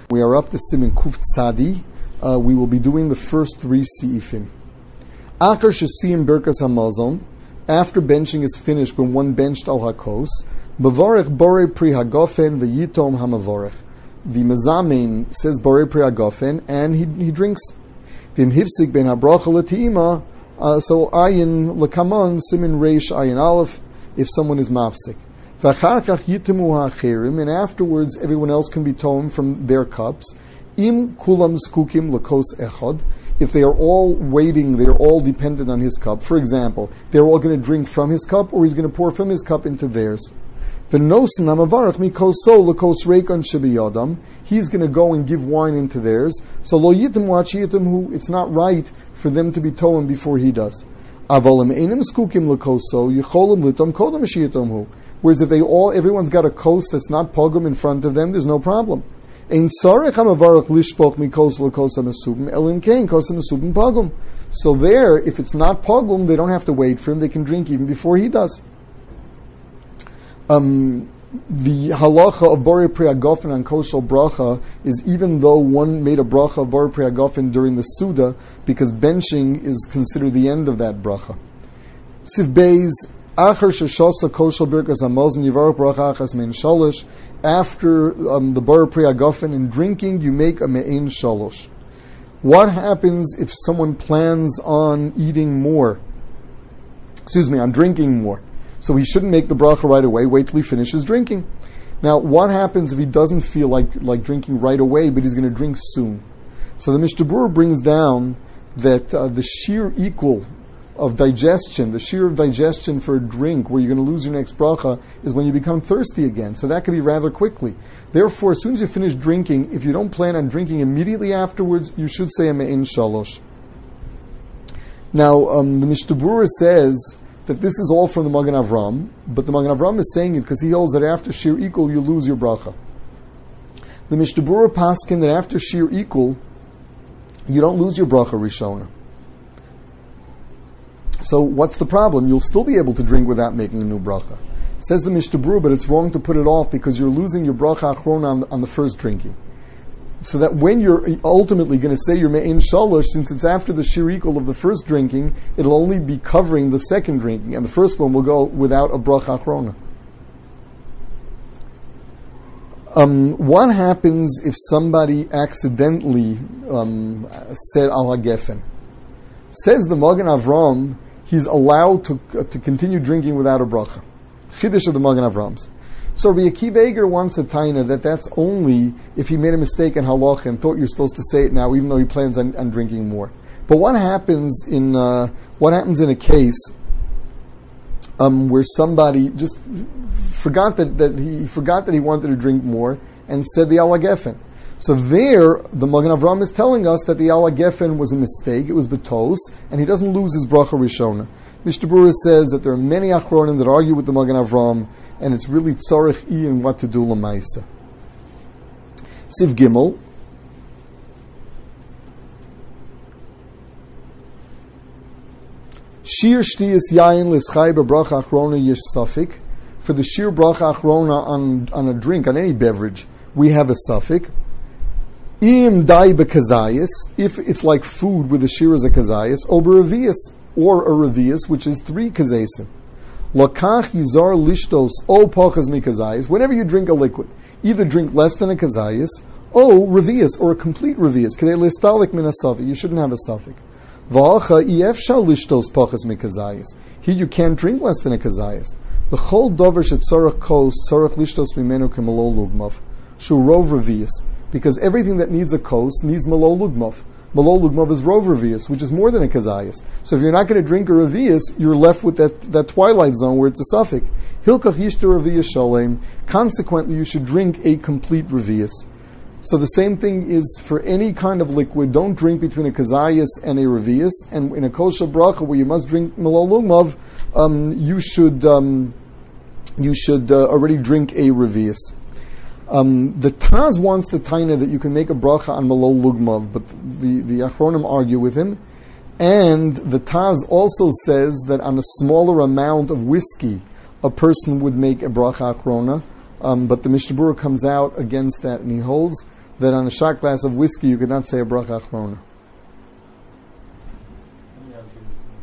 We are up to Siman Kuf Tzadi. We will be doing the first three Seifim. Achar Shesiyim Birkas Hamazon. After benching is finished, when one benched al hakos, Bavarech Borei Pri Hagofen v'yitom hamavorech. The Mazamin says Borei Pri Hagofen, and he drinks. V'im hifsik ben habracha l'ti'ima. So ayin l'kamon simin reish ayin aleph. If someone is mafsik. V'acharkach yitimu ha'acherim, and afterwards everyone else can be toned from their cups. Im kulam zkukim l'kos echad. If they are all waiting, they are all dependent on his cup. For example, they're all going to drink from his cup, or he's going to pour from his cup into theirs. He's going to go and give wine into theirs. So lo yitim hu, it's not right for them to be told before he does. Whereas if everyone's got a kos that's not pogum in front of them, there's no problem. So there, if it's not pogum, they don't have to wait for him. They can drink even before he does. The halacha of Borei Pri Hagofen on Koshel Bracha is even though one made a bracha of Borei Pri Hagofen during the Suda, because benching is considered the end of that bracha. Siv Beis, Achar Sheshosa Koshel Birkas Hamazon Yivarach Bracha Achas Mein Shalosh. After the Borei Pri Hagofen and drinking, you make a Me'ein Shalosh. What happens if someone plans on eating more? On drinking more. So he shouldn't make the bracha right away, wait till he finishes drinking. Now, what happens if he doesn't feel like drinking right away, but he's going to drink soon? So the Mishnah Berurah brings down that the sheer equal of digestion, the sheer of digestion for a drink where you're going to lose your next bracha is when you become thirsty again. So that could be rather quickly. Therefore, as soon as you finish drinking, if you don't plan on drinking immediately afterwards, you should say a Me'ein Shalosh. Now, the Mishnah Berurah says that this is all from the Magen Avram, but the Magen Avram is saying it because he holds that after sheer equal, you lose your bracha. The Mishnah Berurah paskin that after sheer equal, you don't lose your bracha rishona. So what's the problem? You'll still be able to drink without making a new bracha. Says the Mishnah Berurah, but it's wrong to put it off because you're losing your bracha achrona on the first drinking. So that when you're ultimately going to say your Me'ein Shalosh, since it's after the shir equal of the first drinking, it'll only be covering the second drinking, and the first one will go without a bracha achrona. What happens if somebody accidentally said al hagefen? Says the Magen Avram, he's allowed to continue drinking without a bracha. Chiddush of the Magen Avrams. So Rabbi Akiva Eiger wants a taina that's only if he made a mistake in halacha and thought you're supposed to say it now, even though he plans on drinking more. But what happens in a case where somebody just forgot that he wanted to drink more and said the al hagefen? So there, the Magen Avram is telling us that the al hagefen was a mistake, it was betos, and he doesn't lose his bracha rishona. Mishnah Berurah says that there are many achronim that argue with the Magen Avram, and it's really tzorech in what to do l'maisa. Siv Gimel. Shir shtiyas yayin l'schai b'bracha achrona yesh safik. For the shir bracha achrona on a drink, on any beverage, we have a safik. Im dai b'kazayis, if it's like food with the shir as a kazayis, ober revius, or a revius, which is 3 kazayisim. Lakach yizar lishtos o pachas mikazayis. Whenever you drink a liquid, either drink less than a kazayis, o revius, or a complete revius. Kedei listalik min asafik. You shouldn't have a safik. Va'acha ef shal lishtos pachas mikazayis. Here you can't drink less than a kazayis. The chol dover shetzorach kos tzorach lishtos mimenu kemalo lugmav. Shu rov revius. Because everything that needs a kos needs malo lugmav. Malo lugmav is rov revius, which is more than a kazayas. So if you're not going to drink a revius, you're left with that twilight zone where it's a suffix. Hilkach yishta revius shalem. Consequently, you should drink a complete revius. So the same thing is for any kind of liquid. Don't drink between a kazayas and a revius. And in a kosher bracha where you must drink malo lugmav, you should already drink a revius. The Taz wants the taina that you can make a bracha on malo lugmav, but the achronim argue with him. And the Taz also says that on a smaller amount of whiskey, a person would make a bracha achrona. But the Mishnah Berurah comes out against that, and he holds that on a shot glass of whiskey you could not say a bracha achrona. Let me answer this one.